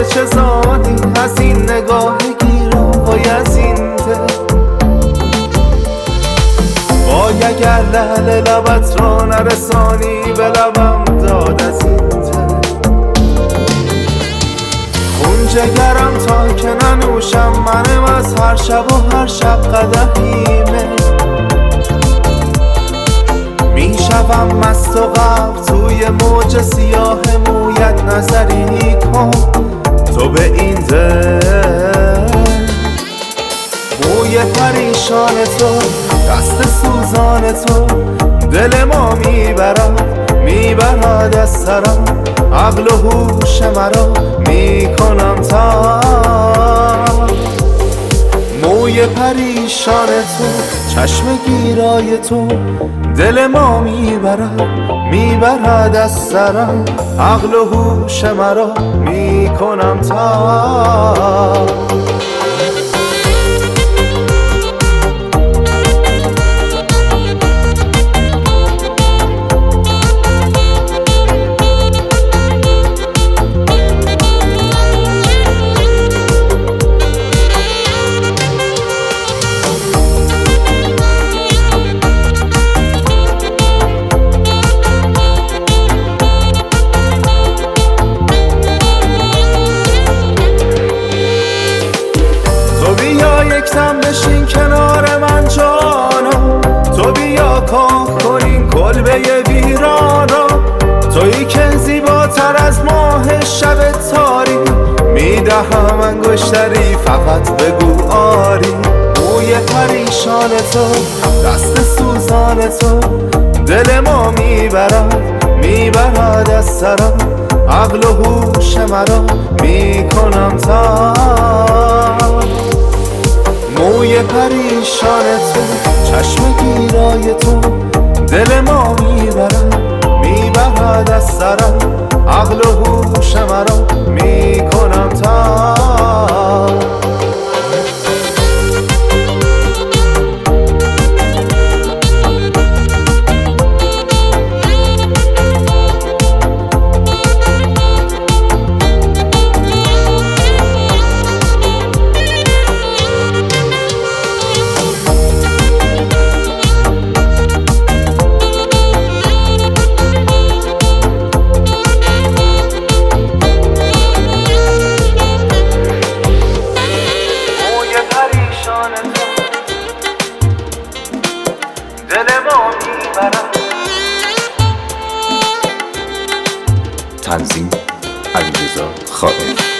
چه زانی از این نگاه گیرای از این دل. وای اگر لعل لبت را نرسانی به لبم داد از این دل. خون جگرم تا که ننوشم منم از هر شب و هر شب قدحیمه. میشوم مست و غرق توی موج سیاه مویت نظری کن تو به این دل. موی پریشان تو دست سوزان تو دل ما میبرد از سرم. عقل و هوش مرا میکنم تا موی پریشان تو چشم گیرای تو دل ما میبرد از سرم. عقل و هوش مرا میکنم تا یکدم بشین کنار من جانا. تو بیا کاه کنین کلبه ویرانا. تویی که زیباتر از ماه شب تاری. میدهم انگشتری فقط بگو آری. موی پریشان تو دست سوزان تو دل ما میبرد از سرم. عقل و هوش مرا میکنم تا موی پریشان تو چشم گیرای تو دل ما میبرد از سرم. عقل و هوش مرا میکنم تا دل ما میبرد. تنظیم علیرضا خائن.